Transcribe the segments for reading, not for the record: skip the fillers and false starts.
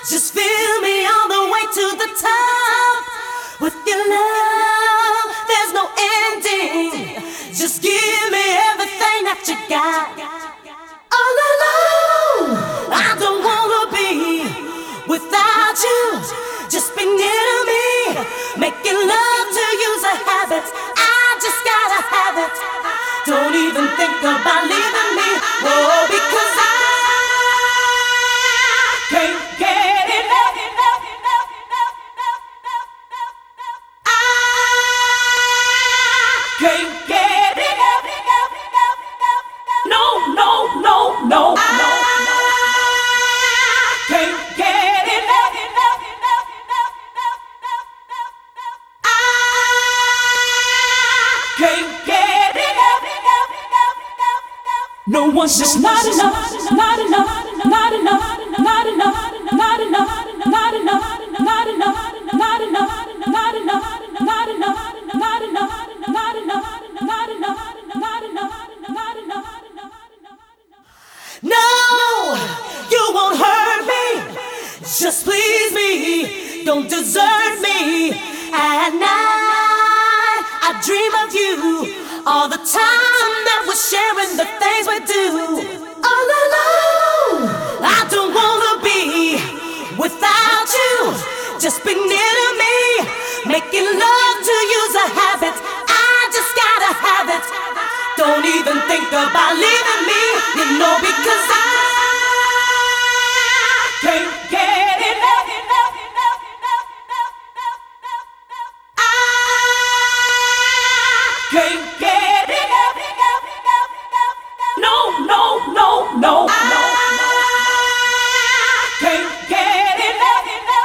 Just fill me all the way to the top with your love. There's no ending. Just give me everything that you got. All alone, I don't wanna be without you. Just be near to me, making love to you's a habit. I just gotta have it. Don't even think about leaving me, whoa, because I can't get enough. I can't get enough. No, no, no, no, no. I can't get enough. I can't get enough. No one's just not enough, not enough, not enough, not enough, not enough, not enough, not enough, not enough, not enough, not enough, not enough, not enough, not enough, not enough, not enough. No, you won't hurt me. Just please me. Don't desert me. At night, I dream of you. All the time that we're sharing the things we do. All alone, I don't wanna be without you. Just be near to me, making love to you's a habit. I just gotta have it. Don't even think about leaving me, you know, because I can't get enough. I can't get enough. No, no, no, no, no. I can't get enough.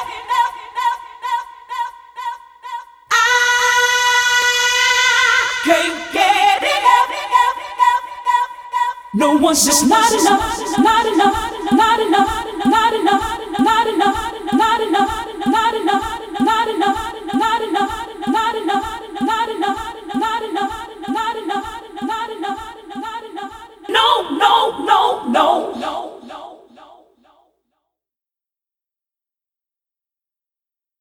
I can't get enough. No one's just not enough, not enough, not enough.